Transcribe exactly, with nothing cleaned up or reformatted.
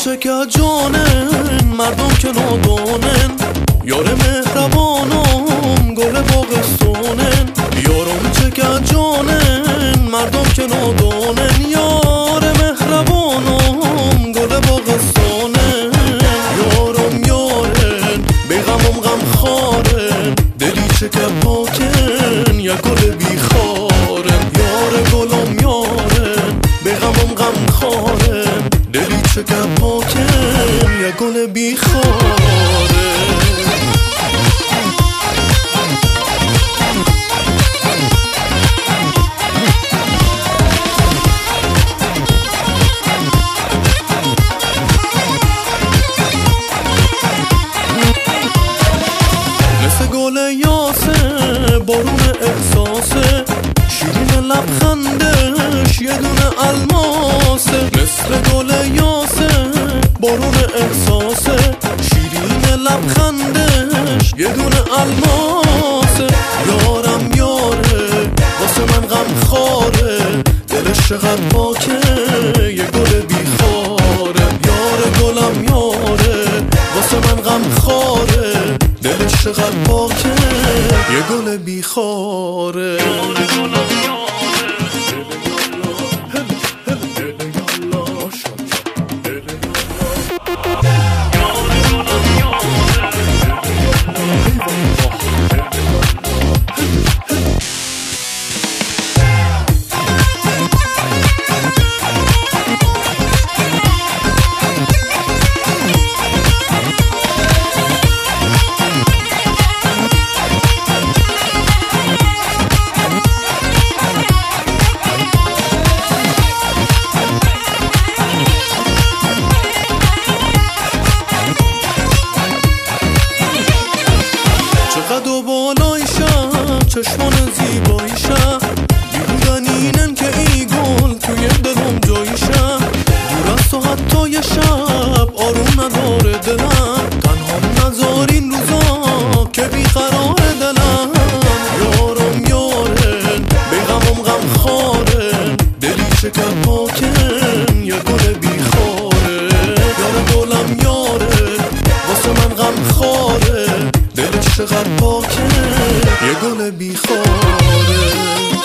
چه که جانن مردم که نادانن، یار مهربانم گل باغستانن. یارم چه که جانن مردم که نادانن، یار مهربانم گل باغستانن. یارم یارن بی غمم غم خارن، دلی چه که پاکن یا گل بیخارن. یار گلم یارن بی غمم غم خارن، دلی چه که پاکن یا گل بیخارن. مثل گل یاسه بارون احساسه، شیرین لبخندش یه دونه الماسه. مثل گل یاسه بارون احساسه، شیرین لبخندش یه دونه الماسه. یارم یاره واسه من غم خاره، دلش چقدر پاکه یه گل بیخاره. یار گلم یاره واسه من غم خاره، دلش چقدر پاکه یه گل بیخاره. قد و بالایشم چشمان زیباییشم، بیهودن اینن که ای گل توی دلم جاییشم. دور از تو حتی یه شب آروم نداره دلم، تنها نذارین روزا که بیقرار دلم. یارم یارن بی غمم غم خارن، دلی چه که پاکن یا گل بیخاره. یار گلم یارن واسه من غم خاره، دلش چقدر پاکه یه گل بیخاره.